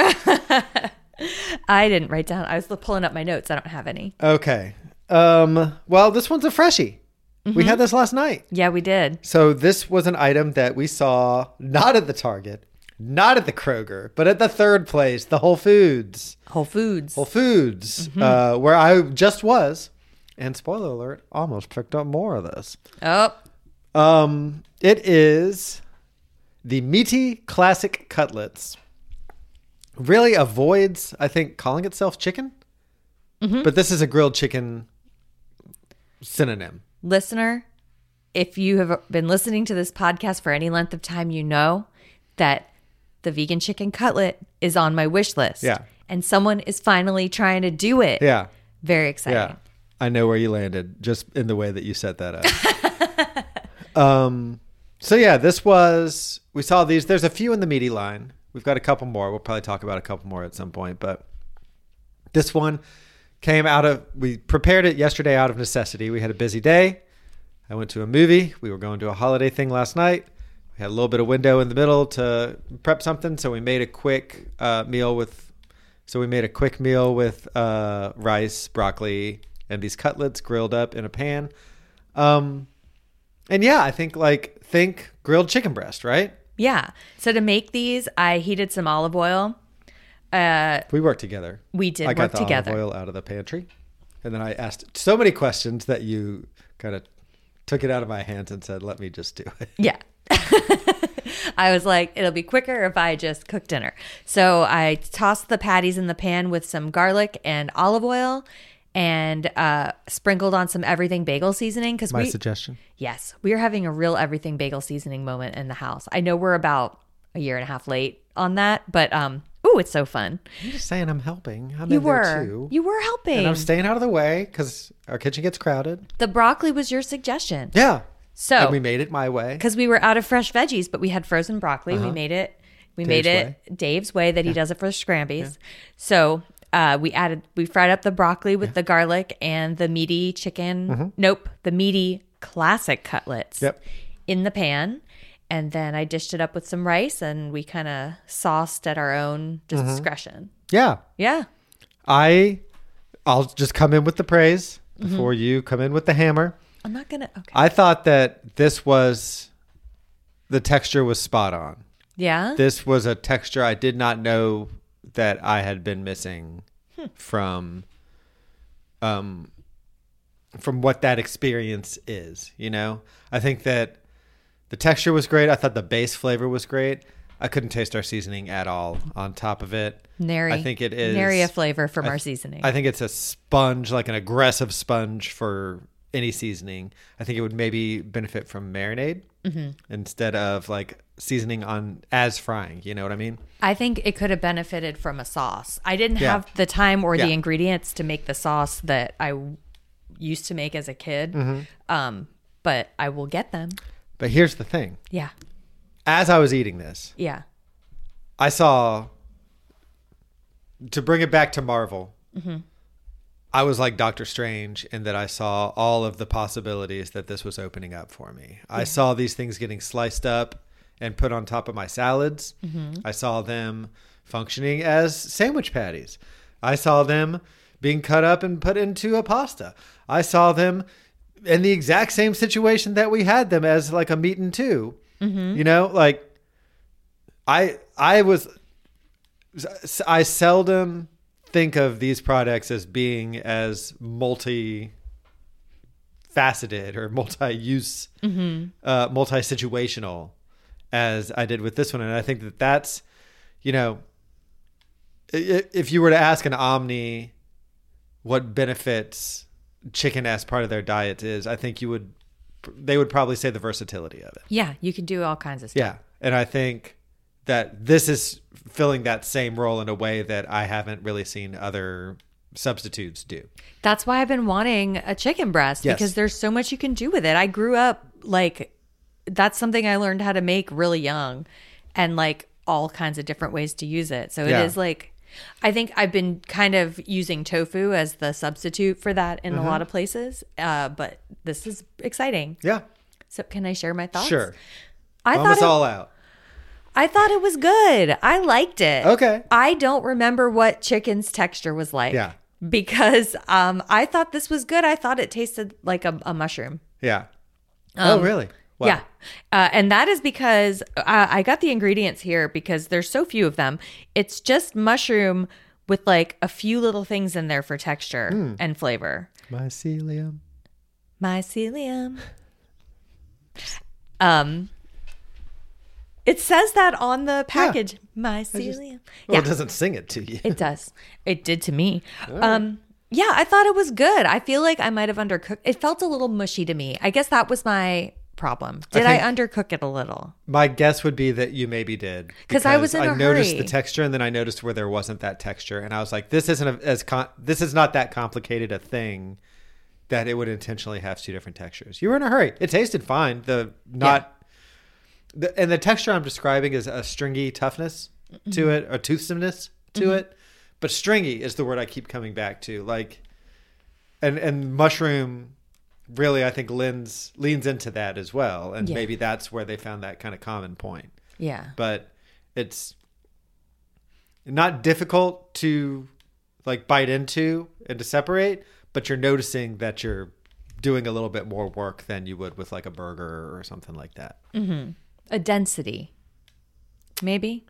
I didn't write down. I was pulling up my notes. I don't have any. Okay. Well, this one's a freshie. We had this last night. Yeah, we did. So this was an item that we saw not at the Target, not at the Kroger, but at the third place, the Whole Foods. Whole Foods. Where I just was. And spoiler alert, almost picked up more of this. Oh. It is the Meaty Classic Cutlets. Really avoids, I think, calling itself chicken. But this is a grilled chicken synonym. Listener, if you have been listening to this podcast for any length of time, you know that the vegan chicken cutlet is on my wish list. Yeah. And someone is finally trying to do it. Yeah. Very exciting. Yeah. I know where you landed just in the way that you set that up. So yeah, we saw these. There's a few in the meaty line. We've got a couple more. We'll probably talk about a couple more at some point, but this one we prepared it yesterday out of necessity. We had a busy day. I went to a movie. We were going to a holiday thing last night. We had a little bit of window in the middle to prep something. So we made a quick meal with rice, broccoli, and these cutlets grilled up in a pan. And yeah, I think grilled chicken breast, right? Yeah. So to make these, I heated some olive oil. We worked together. We did I got work the together. olive oil out of the pantry. And then I asked so many questions that you kind of took it out of my hands and said, let me just do it. Yeah. I was like, it'll be quicker if I just cook dinner. So I tossed the patties in the pan with some garlic and olive oil and sprinkled on some everything bagel seasoning. My suggestion. Yes. We are having a real everything bagel seasoning moment in the house. I know we're about a year and a half late on that, but it's so fun. I'm just saying I'm helping. You were helping. And I'm staying out of the way because our kitchen gets crowded. The broccoli was your suggestion. Yeah. So and we made it my way. Because we were out of fresh veggies, but we had frozen broccoli. We made it. Dave's way that he does it for the Scrambies. Yeah. So we fried up the broccoli with the garlic and the meaty chicken. The meaty classic cutlets in the pan. And then I dished it up with some rice and we kind of sauced at our own discretion. Yeah. Yeah. I'll just come in with the praise before you come in with the hammer. I'm not going to. Okay. I thought that the texture was spot on. Yeah. This was a texture I did not know that I had been missing from what that experience is, you know? I think that the texture was great. I thought the base flavor was great. I couldn't taste our seasoning at all on top of it. Nary. I think it is. Nary a flavor from our seasoning. I think it's a sponge, like an aggressive sponge for any seasoning. I think it would maybe benefit from marinade instead of like seasoning as frying. You know what I mean? I think it could have benefited from a sauce. I didn't have the time or the ingredients to make the sauce that I used to make as a kid, but I will get them. But here's the thing. Yeah. as I was eating this, Yeah. I saw, to bring it back to Marvel, I was like Doctor Strange in that I saw all of the possibilities that this was opening up for me. I saw these things getting sliced up and put on top of my salads. I saw them functioning as sandwich patties. I saw them being cut up and put into a pasta. I saw them in the exact same situation that we had them as like a meat and two. You know, like I seldom think of these products as being as multi-faceted or multi-use, multi-situational as I did with this one. And I think that that's, you know, if you were to ask an Omni what benefits chicken as part of their diet is, I think they would probably say the versatility of it. Yeah, you can do all kinds of stuff. Yeah. And I think that this is filling that same role in a way that I haven't really seen other substitutes do. That's why I've been wanting a chicken breast, because there's so much you can do with it. I grew up like, that's something I learned how to make really young, and like all kinds of different ways to use it. So it is like, I think I've been kind of using tofu as the substitute for that in a lot of places. But this is exciting. Yeah. So can I share my thoughts? Sure. I thought it all out. I thought it was good. I liked it. Okay. I don't remember what chicken's texture was like. Yeah. Because I thought this was good. I thought it tasted like a mushroom. Yeah. Oh, really? Wow. Yeah. And that is because I got the ingredients here because there's so few of them. It's just mushroom with like a few little things in there for texture and flavor. Mycelium. It says that on the package. Mycelium. Well, it doesn't sing it to you. It does. It did to me. Yeah, I thought it was good. I feel like I might have undercooked. It felt a little mushy to me. I guess that was my problem. Did I undercook it a little? My guess would be that you maybe did. Because I was in a hurry. I noticed the texture, and then I noticed where there wasn't that texture, and I was like, this is not that complicated a thing that it would intentionally have two different textures. You were in a hurry. It tasted fine. And the texture I'm describing is a stringy toughness to it, or toothsomeness to it. But stringy is the word I keep coming back to. Like, and mushroom really, I think, leans into that as well. And maybe that's where they found that kind of common point. Yeah. But it's not difficult to like bite into and to separate, but you're noticing that you're doing a little bit more work than you would with like a burger or something like that. A density. Maybe.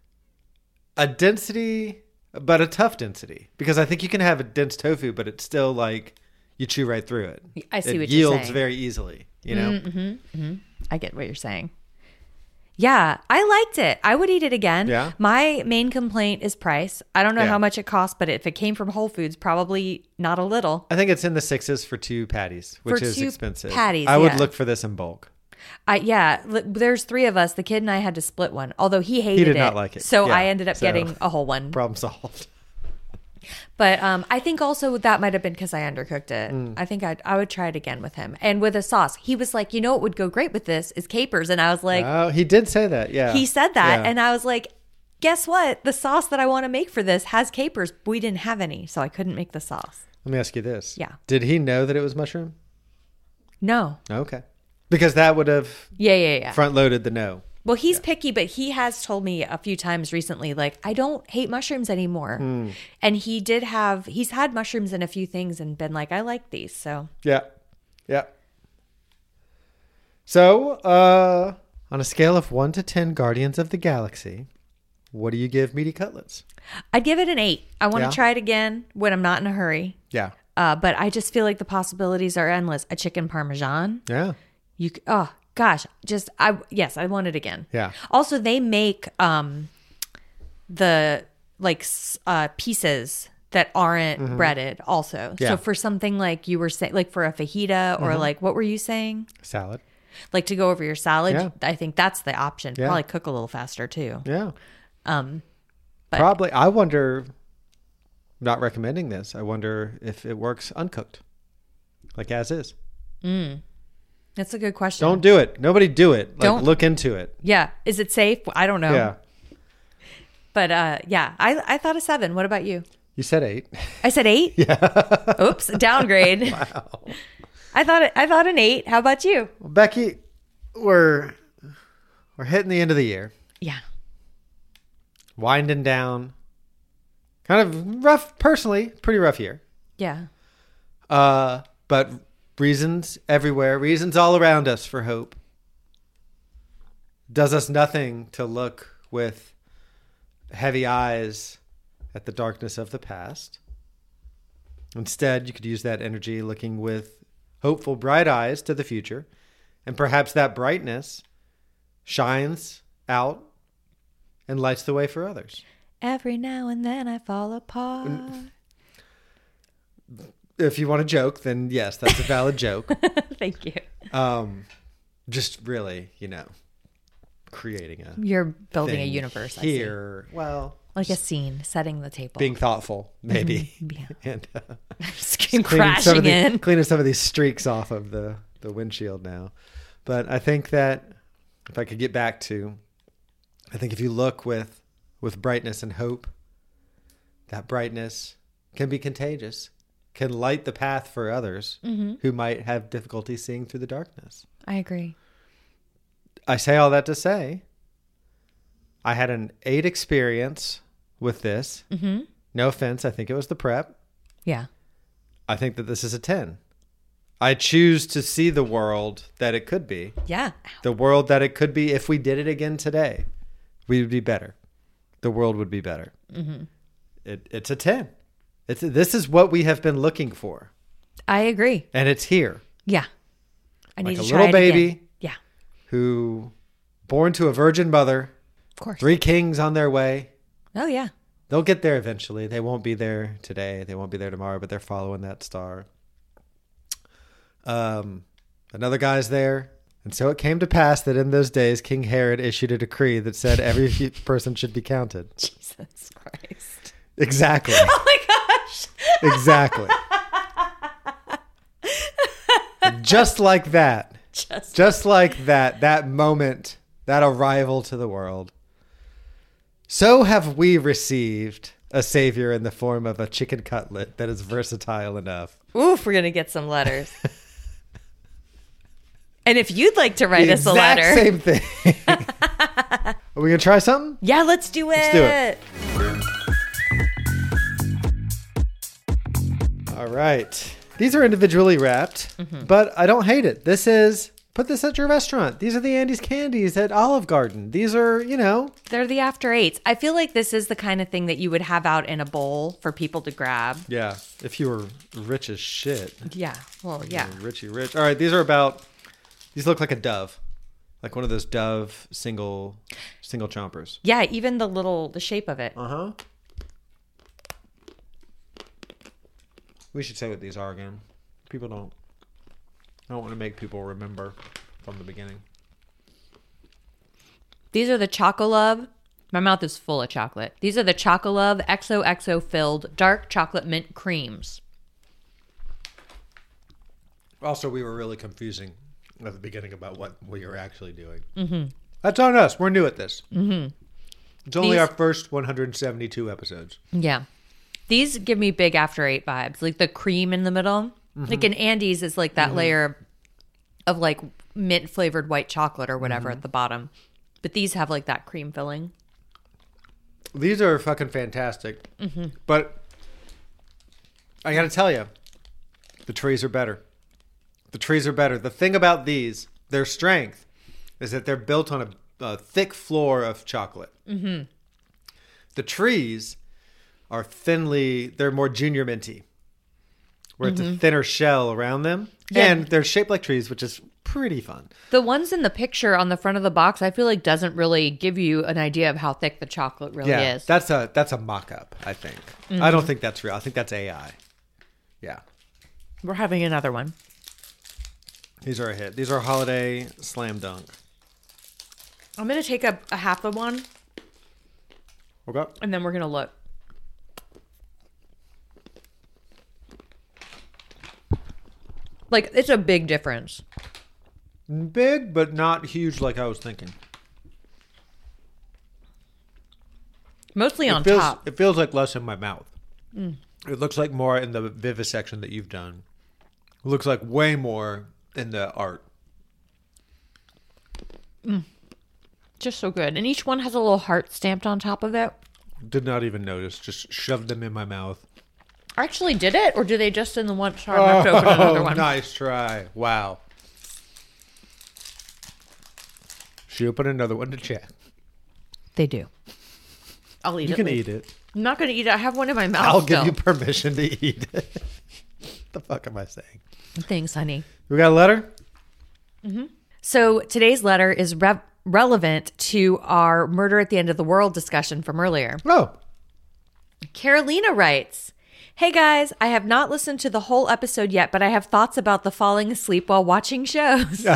A density, but a tough density. Because I think you can have a dense tofu, but it's still like you chew right through it. I see what you're saying. It yields very easily, you know? I get what you're saying. Yeah, I liked it. I would eat it again. Yeah. My main complaint is price. I don't know how much it costs, but if it came from Whole Foods, probably not a little. I think it's in the $6s for 2 patties, which is expensive. Patties, I would look for this in bulk. There's 3 of us. The kid and I had to split one, although he hated it. He did not like it. So I ended up getting a whole one. Problem solved. But I think also that might have been because I undercooked it. I think I would try it again with him. And with a sauce. He was like, you know what would go great with this is capers. And I was like... Oh, he did say that, yeah. He said that. Yeah. And I was like, guess what? The sauce that I want to make for this has capers. But we didn't have any, so I couldn't make the sauce. Let me ask you this. Yeah. Did he know that it was mushroom? No. Okay. Because that would have front-loaded the no. Well, he's picky, but he has told me a few times recently, like, I don't hate mushrooms anymore. And he's had mushrooms in a few things and been like, I like these, so. Yeah. So, on a scale of 1 to 10 Guardians of the Galaxy, what do you give Meaty Cutlets? I'd give it an 8. I want to try it again when I'm not in a hurry. Yeah. But I just feel like the possibilities are endless. A chicken parmesan. Yeah. Gosh, I want it again. Yeah. Also, they make the pieces that aren't breaded also. Yeah. So for something like you were saying, like for a fajita or like, what were you saying? Salad. Like to go over your salad. Yeah. I think that's the option. Yeah. Probably cook a little faster too. Yeah. But probably. I wonder, not recommending this, I wonder if it works uncooked. Like as is. That's a good question. Don't do it. Nobody do it. Like, Don't. look into it. Yeah. Is it safe? I don't know. Yeah. But yeah, I thought a 7. What about you? You said 8. I said 8? Yeah. Oops, downgrade. Wow. I thought an 8. How about you? Well, Becky, we're hitting the end of the year. Yeah. Winding down. Kind of rough, personally, pretty rough year. Yeah. But reasons everywhere, reasons all around us for hope. Does us nothing to look with heavy eyes at the darkness of the past. Instead, you could use that energy looking with hopeful, bright eyes to the future. And perhaps that brightness shines out and lights the way for others. Every now and then I fall apart. If you want to joke, then yes, that's a valid joke. Thank you. Just really, creating a You're building a thing universe here. Well, like a scene, setting the table. being thoughtful, maybe. Yeah. And Just came crashing in. Cleaning some of these streaks off of the windshield now. But I think that if I could get back to, I think if you look with brightness and hope, that brightness can be contagious, can light the path for others who might have difficulty seeing through the darkness. I agree. I say all that to say, I had an 8 experience with this. Mm-hmm. No offense. I think it was the prep. Yeah. I think that this is a 10. I choose to see the world that it could be. Yeah. The world that it could be if we did it again today. We would be better. The world would be better. Mm-hmm. It's a 10. This is what we have been looking for. I agree. And it's here. Yeah. I need like to a try little it baby. Again. Yeah. Who, born to a virgin mother. Of course. 3 kings on their way. Oh, yeah. They'll get there eventually. They won't be there today. They won't be there tomorrow, but they're following that star. Another guy's there. And so it came to pass that in those days, King Herod issued a decree that said every person should be counted. Jesus Christ. Exactly. Oh my gosh. Exactly. Just like that. Just like that moment, that arrival to the world. So have we received a savior in the form of a chicken cutlet that is versatile enough. Oof, we're going to get some letters. And if you'd like to write us a letter. Same thing. Are we going to try something? Yeah, let's do it. Let's do it. All right. These are individually wrapped, but I don't hate it. Put this at your restaurant. These are the Andy's candies at Olive Garden. These are, They're the after 8s. I feel like this is the kind of thing that you would have out in a bowl for people to grab. Yeah, if you were rich as shit. Yeah, well, yeah. Richie rich. All right, these look like a Dove. Like one of those Dove single chompers. Yeah, even the shape of it. Uh-huh. We should say what these are again. People don't. I don't want to make people remember from the beginning. These are the Chocolove. My mouth is full of chocolate. These are the Chocolove XOXO filled dark chocolate mint creams. Also, we were really confusing at the beginning about what we were actually doing. Mm-hmm. That's on us. We're new at this. Mm-hmm. It's only our first 172 episodes. Yeah. These give me big after 8 vibes. Like the cream in the middle. Mm-hmm. Like in Andy's is like that layer of like mint flavored white chocolate or whatever at the bottom. But these have like that cream filling. These are fucking fantastic. Mm-hmm. But I got to tell you, the trees are better. The trees are better. The thing about these, their strength, is that they're built on a thick floor of chocolate. Mm-hmm. The trees are they're more junior minty, where it's a thinner shell around them. Yeah. And they're shaped like trees, which is pretty fun. The ones in the picture on the front of the box, I feel like doesn't really give you an idea of how thick the chocolate really is. That's a mock-up, I think. Mm-hmm. I don't think that's real. I think that's AI. Yeah. We're having another one. These are a hit. These are a holiday slam dunk. I'm going to take a half of one. Okay. And then we're going to look. Like, it's a big difference. Big, but not huge like I was thinking. Mostly on feels, top. It feels like less in my mouth. It looks like more in the vivisection that you've done. It looks like way more in the art. Just so good. And each one has a little heart stamped on top of it. Did not even notice. Just shoved them in my mouth. Actually did it? Or do they just in the one? Sorry, I have to open another one. Nice try. Wow. Should open another one to check. They do. I'll eat it. You can eat it. I'm not going to eat it. I have one in my mouth. I'll still. give you permission to eat it. The fuck am I saying? Thanks, honey. We got a letter? So today's letter is relevant to our Murder at the End of the World discussion from earlier. Oh. Carolina writes, "Hey guys, I have not listened to the whole episode yet, but I have thoughts about the falling asleep while watching shows."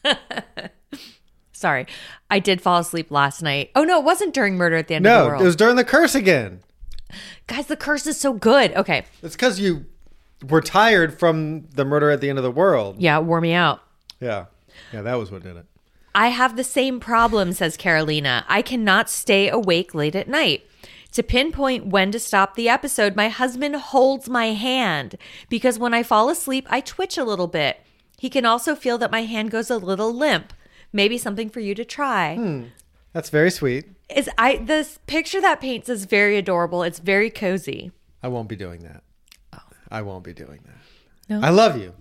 Sorry, I did fall asleep last night. Oh no, it wasn't during Murder at the End of the World. No, it was during the curse again. Guys, the curse is so good. Okay. It's because you were tired from the Murder at the End of the World. Yeah, it wore me out. Yeah. Yeah, that was what did it. I have the same problem, says Carolina. I cannot stay awake late at night. To pinpoint when to stop the episode, my husband holds my hand because when I fall asleep, I twitch a little bit. He can also feel that my hand goes a little limp. Maybe something for you to try. That's very sweet. This picture that paints is very adorable. It's very cozy. I won't be doing that. I won't be doing that. No? I love you.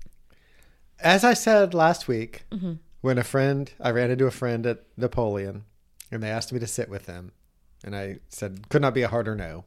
As I said last week, when I ran into a friend at Napoleon and they asked me to sit with them. And I said, could not be a harder no.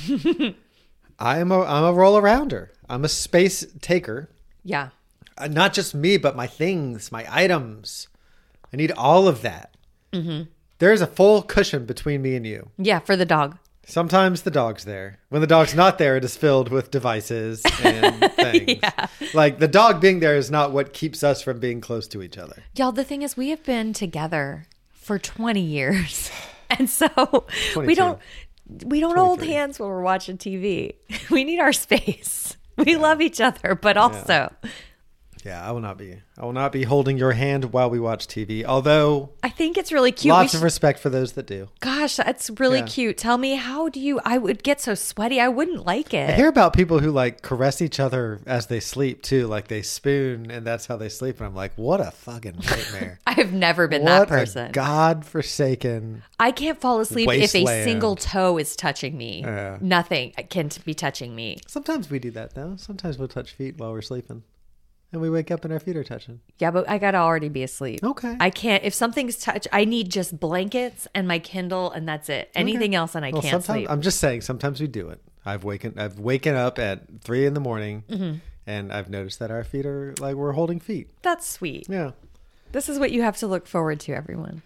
I'm a roll-arounder. I'm a space taker. Yeah. Not just me, but my things, my items. I need all of that. There's a full cushion between me and you. Yeah, for the dog. Sometimes the dog's there. When the dog's not there, it is filled with devices and things. Yeah. Like the dog being there is not what keeps us from being close to each other. Y'all, the thing is, we have been together for 20 years. And so 22. we don't hold hands when we're watching TV. We need our space. We love each other, but also... Yeah, I will not be holding your hand while we watch TV. Although I think it's really cute. Lots of respect for those that do. Gosh, that's really cute. Tell me, I would get so sweaty. I wouldn't like it. I hear about people who like caress each other as they sleep too. Like they spoon and that's how they sleep. And I'm like, what a fucking nightmare. I've never been that person. What a God-forsaken I can't fall asleep wasteland. if a single toe is touching me. Yeah. Nothing can be touching me. Sometimes we do that though. Sometimes we'll touch feet while we're sleeping. And we wake up and our feet are touching. Yeah, but I gotta already be asleep. Okay. I can't. If something's touch, I need just blankets and my Kindle, and that's it. Anything else, and I can't sleep. I'm just saying. Sometimes we do it. I've waken up at 3 a.m, and I've noticed that our feet are like we're holding feet. That's sweet. Yeah. This is what you have to look forward to, everyone.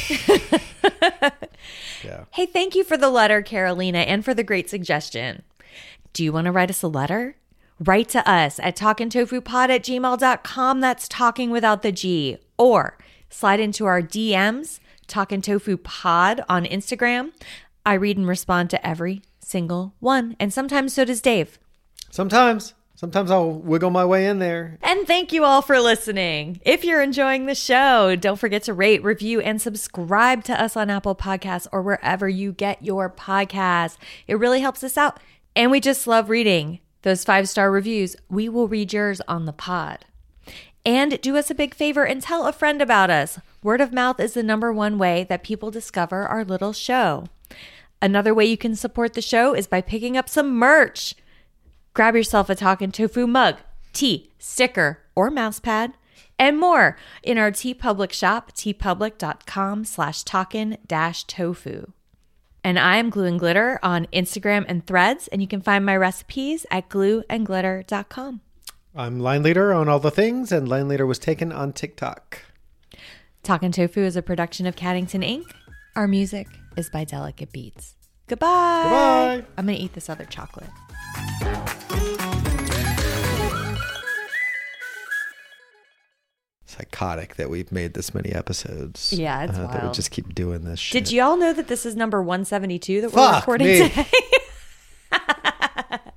Yeah. Hey, thank you for the letter, Carolina, and for the great suggestion. Do you want to write us a letter? Write to us at talkingtofupod@gmail.com. That's talking without the G. Or slide into our DMs, Talkin' Tofu Pod on Instagram. I read and respond to every single one. And sometimes so does Dave. Sometimes I'll wiggle my way in there. And thank you all for listening. If you're enjoying the show, don't forget to rate, review, and subscribe to us on Apple Podcasts or wherever you get your podcasts. It really helps us out. And we just love reading those 5-star reviews. We will read yours on the pod. And do us a big favor and tell a friend about us. Word of mouth is the #1 way that people discover our little show. Another way you can support the show is by picking up some merch. Grab yourself a Talkin' Tofu mug, tee, sticker, or mouse pad, and more in our TeePublic shop, teepublic.com/talkin-tofu. And I am Glue and Glitter on Instagram and Threads, and you can find my recipes at glueandglitter.com. I'm Line Leader on all the things, and Line Leader was taken on TikTok. Talkin' Tofu is a production of Caddington Inc. Our music is by Delicate Beats. Goodbye. Goodbye. I'm going to eat this other chocolate. Psychotic that we've made this many episodes. Yeah, it's that we wild. just keep doing this shit. Did y'all know that this is number 172 that we're recording today?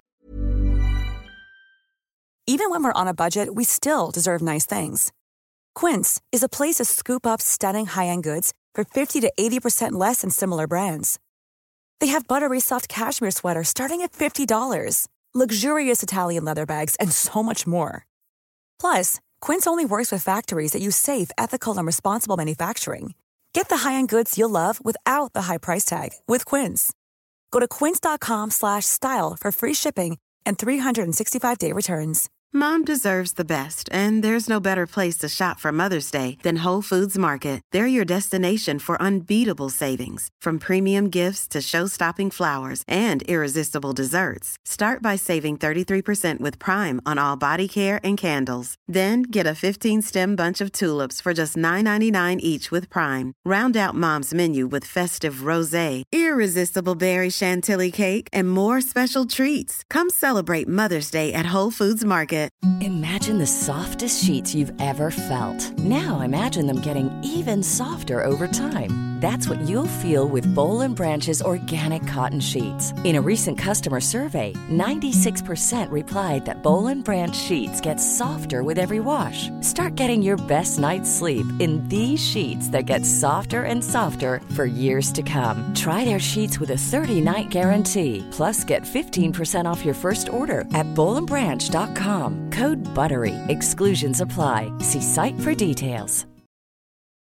Even when we're on a budget, we still deserve nice things. Quince is a place to scoop up stunning high-end goods for 50 to 80% less than similar brands. They have buttery soft cashmere sweaters starting at $50, luxurious Italian leather bags, and so much more. Plus, Quince only works with factories that use safe, ethical, and responsible manufacturing. Get the high-end goods you'll love without the high price tag with Quince. Go to quince.com/style for free shipping and 365-day returns. Mom deserves the best, and there's no better place to shop for Mother's Day than Whole Foods Market. They're your destination for unbeatable savings, from premium gifts to show-stopping flowers and irresistible desserts. Start by saving 33% with Prime on all body care and candles. Then get a 15-stem bunch of tulips for just $9.99 each with Prime. Round out Mom's menu with festive rosé, irresistible berry chantilly cake, and more special treats. Come celebrate Mother's Day at Whole Foods Market. Imagine the softest sheets you've ever felt. Now imagine them getting even softer over time. That's what you'll feel with Boll & Branch's organic cotton sheets. In a recent customer survey, 96% replied that Boll & Branch sheets get softer with every wash. Start getting your best night's sleep in these sheets that get softer and softer for years to come. Try their sheets with a 30-night guarantee. Plus, get 15% off your first order at bollandbranch.com. Code BUTTERY. Exclusions apply. See site for details.